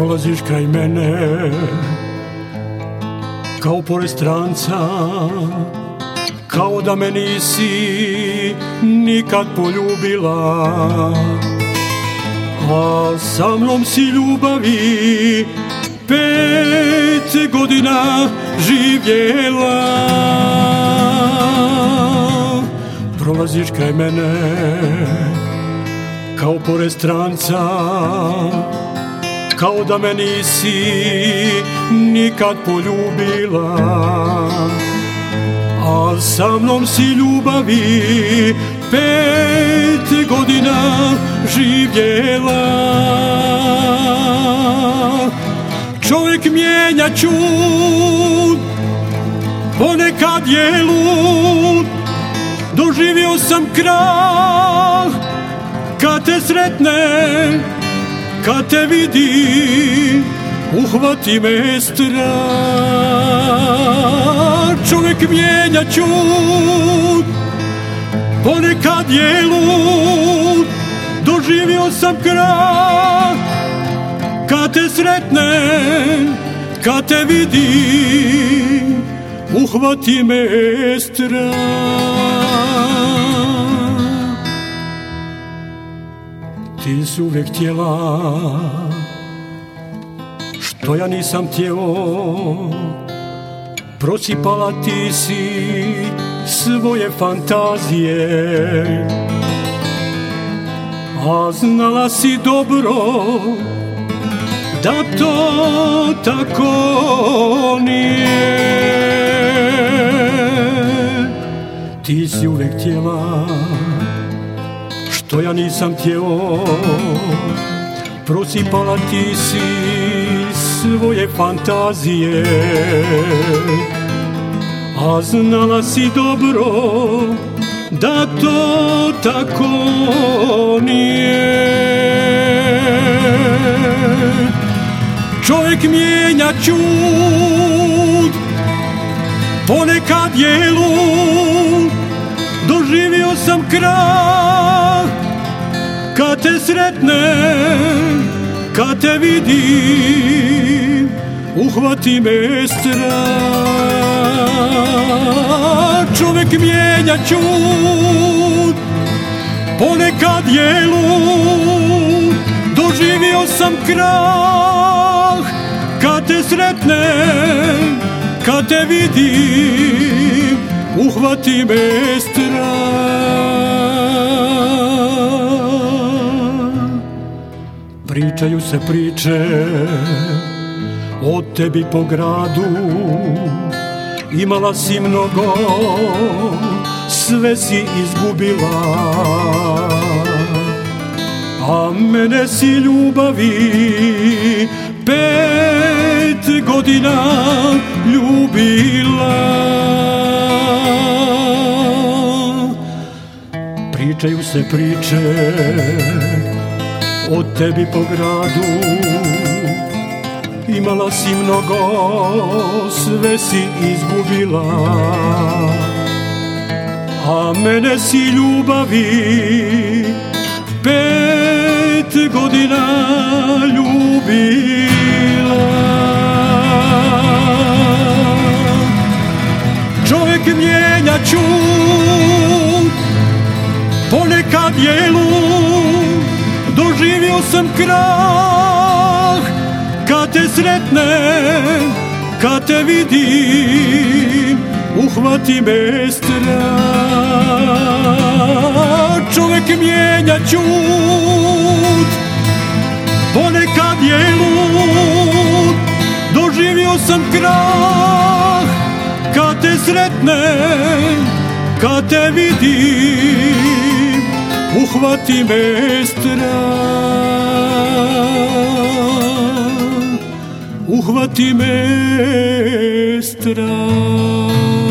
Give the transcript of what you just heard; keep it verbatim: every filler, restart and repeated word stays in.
prolaziš kraj mene kao pored stranca, kao da me nisi nikad poljubila, a sa mnom si ljubavi pet godina živjela. Prolaziš kraj mene kao pored stranca, kao da me nisi nikad poljubila, a sa mnom si ljubavi pet godina živjela. Čovjek mijenja čud, ponekad je lud, doživio sam krah kad te sretnem, kad te vidim, uhvati me strah. Čovjek mijenja čud, ponekad je lud, doživio sam krah kad te sretnem, kad te vidim, uhvati me strah. Ti si uvijek htjela što ja nisam htjeo, prosipala ti si svoje fantazije, a znala si dobro da to tako nije. Ti si uvijek htjela što ja nisam htjeo, prosipala ti si svoje fantazije, a znala si dobro da to tako nije. Čovjek mijenja čud, ponekad je lud, doživio sam krah kad te sretnem, kad te vidim, uhvati me strah. Čovjek mijenja čud, ponekad je lud, doživio sam krah kad te sretnem, kad te vidim, uhvati me strah. Pričaju se priče o tebi po gradu, imala si mnogo, sve si izgubila, a mene si ljubavi pet godina ljubila. Pričaju se priče o tebi po gradu, imala si mnogo, sve si izgubila, a mene si ljubavi pet godina ljubila. Čovjek mijenja čud, ponekad je lud, doživio sam krah kad te sretnem, kad te vidim, uhvati me strah. Čovjek mijenja čud, ponekad je lud, doživio sam krah kad te sretnem, kad te vidim, uhvati me strah, uhvati me strah.